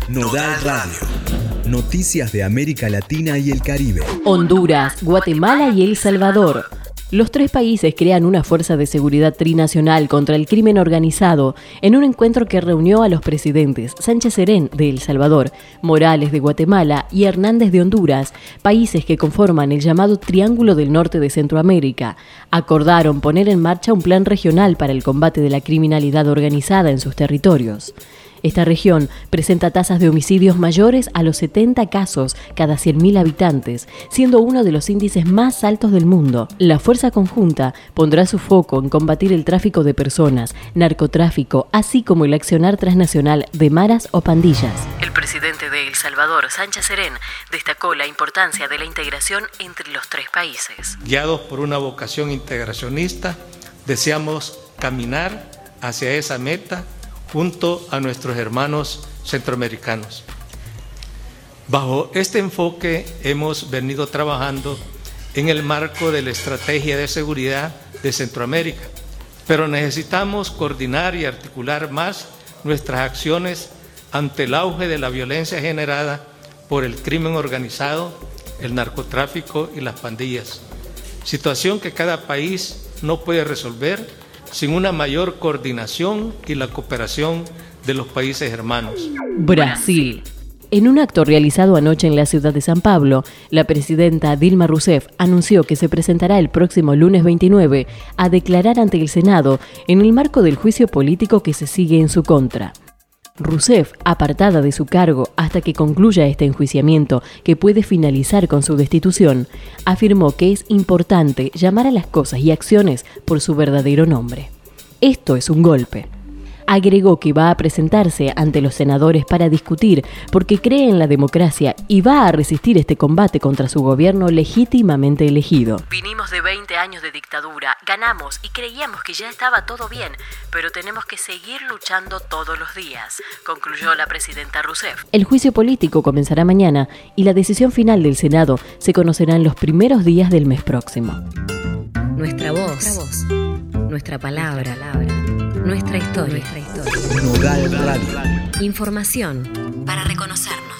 Nodal Radio. Noticias de América Latina y el Caribe. Honduras, Guatemala y El Salvador. Los tres países crean una fuerza de seguridad trinacional contra el crimen organizado en un encuentro que reunió a los presidentes Sánchez Serén de El Salvador, Morales de Guatemala y Hernández de Honduras, países que conforman el llamado Triángulo del Norte de Centroamérica. Acordaron poner en marcha un plan regional para el combate de la criminalidad organizada en sus territorios. Esta región presenta tasas de homicidios mayores a los 70 casos cada 100.000 habitantes, siendo uno de los índices más altos del mundo. La fuerza conjunta pondrá su foco en combatir el tráfico de personas, narcotráfico, así como el accionar transnacional de maras o pandillas. El presidente de El Salvador, Sánchez Serén, destacó la importancia de la integración entre los tres países. Guiados por una vocación integracionista, deseamos caminar hacia esa meta junto a nuestros hermanos centroamericanos. Bajo este enfoque hemos venido trabajando en el marco de la Estrategia de Seguridad de Centroamérica, pero necesitamos coordinar y articular más nuestras acciones ante el auge de la violencia generada por el crimen organizado, el narcotráfico y las pandillas, situación que cada país no puede resolver sin una mayor coordinación y la cooperación de los países hermanos. Brasil. En un acto realizado anoche en la ciudad de San Pablo, la presidenta Dilma Rousseff anunció que se presentará el próximo lunes 29 a declarar ante el Senado en el marco del juicio político que se sigue en su contra. Rousseff, apartada de su cargo hasta que concluya este enjuiciamiento, que puede finalizar con su destitución, afirmó que es importante llamar a las cosas y acciones por su verdadero nombre. Esto es un golpe. Agregó que va a presentarse ante los senadores para discutir porque cree en la democracia y va a resistir este combate contra su gobierno legítimamente elegido. Vinimos de 20 años de dictadura, ganamos y creíamos que ya estaba todo bien, pero tenemos que seguir luchando todos los días, concluyó la presidenta Rousseff. El juicio político comenzará mañana y la decisión final del Senado se conocerá en los primeros días del mes próximo. Nuestra voz, nuestra palabra. Nuestra historia. Nodal Radio. Información para reconocernos.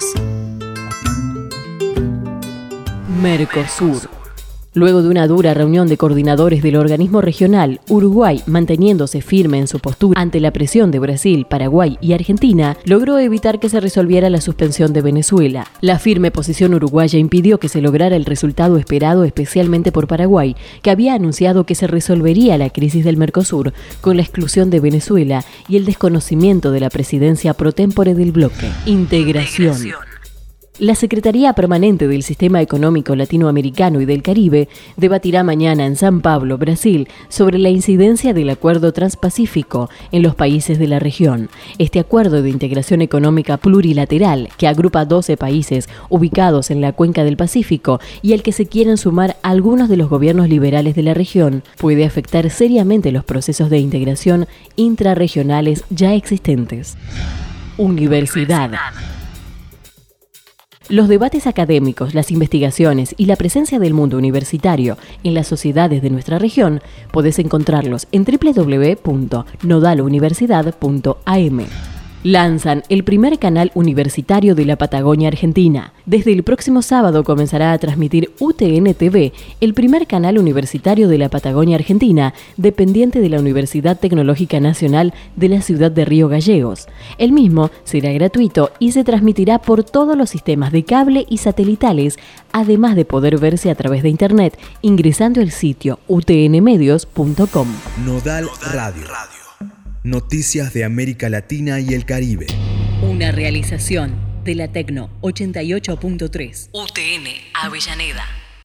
Mercosur. Luego de una dura reunión de coordinadores del organismo regional, Uruguay, manteniéndose firme en su postura ante la presión de Brasil, Paraguay y Argentina, logró evitar que se resolviera la suspensión de Venezuela. La firme posición uruguaya impidió que se lograra el resultado esperado, especialmente por Paraguay, que había anunciado que se resolvería la crisis del Mercosur con la exclusión de Venezuela y el desconocimiento de la presidencia pro tempore del bloque. Integración. La Secretaría Permanente del Sistema Económico Latinoamericano y del Caribe debatirá mañana en San Pablo, Brasil, sobre la incidencia del Acuerdo Transpacífico en los países de la región. Este acuerdo de integración económica plurilateral, que agrupa 12 países ubicados en la cuenca del Pacífico y al que se quieren sumar algunos de los gobiernos liberales de la región, puede afectar seriamente los procesos de integración intrarregionales ya existentes. Universidad. Los debates académicos, las investigaciones y la presencia del mundo universitario en las sociedades de nuestra región podés encontrarlos en www.nodaluniversidad.am. Lanzan el primer canal universitario de la Patagonia Argentina. Desde el próximo sábado comenzará a transmitir UTN TV, el primer canal universitario de la Patagonia Argentina, dependiente de la Universidad Tecnológica Nacional de la ciudad de Río Gallegos. El mismo será gratuito y se transmitirá por todos los sistemas de cable y satelitales, además de poder verse a través de internet ingresando al sitio utnmedios.com. Nodal Radio. Noticias de América Latina y el Caribe. Una realización de la Tecno 88.3. UTN Avellaneda.